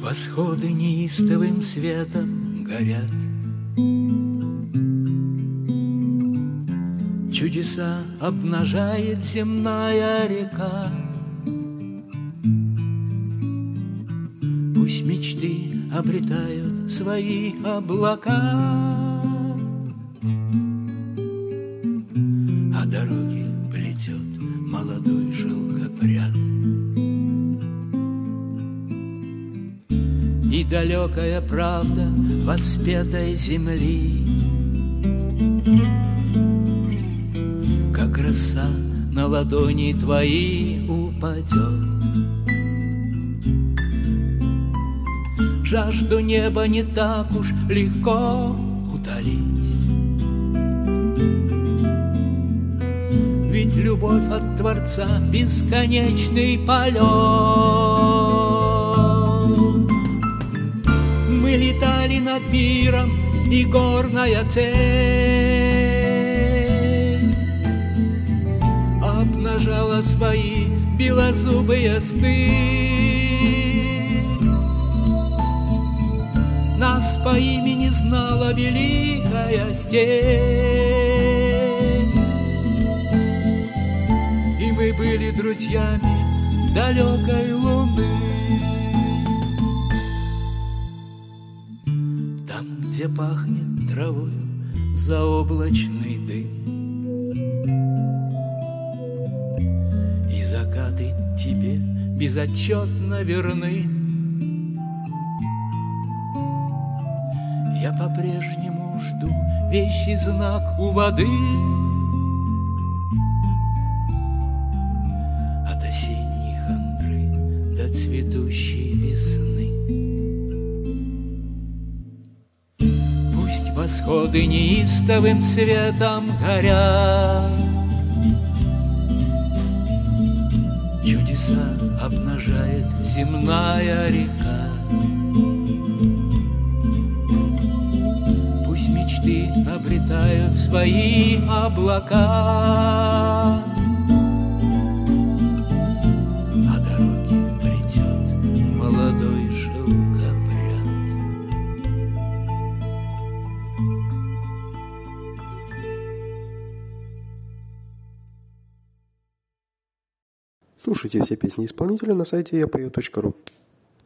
Восходы неистовым светом горят, чудеса обнажает земная река. Пусть мечты обретают свои облака, а дороги плетет молодой шелкопряд. И далекая правда воспетой земли, как роса на ладони твои упадет. Жажду неба не так уж легко утолить, ведь любовь от Творца бесконечный полет. Мы летали над миром, и горная цель обнажала свои белозубые сны. Нас по имени знала великая степь, и мы были друзьями далекой луны. Там, где пахнет травою заоблачный дым, и закаты тебе безотчетно верны, я по-прежнему жду вещий знак у воды от осенней хандры до цветущей весны. Пусть восходы неистовым светом горят, чудеса обнажает земная река. Мечты обретают свои облака, а дороги плетет молодой шелкопряд. Слушайте все песни исполнителя на сайте yapою.ru.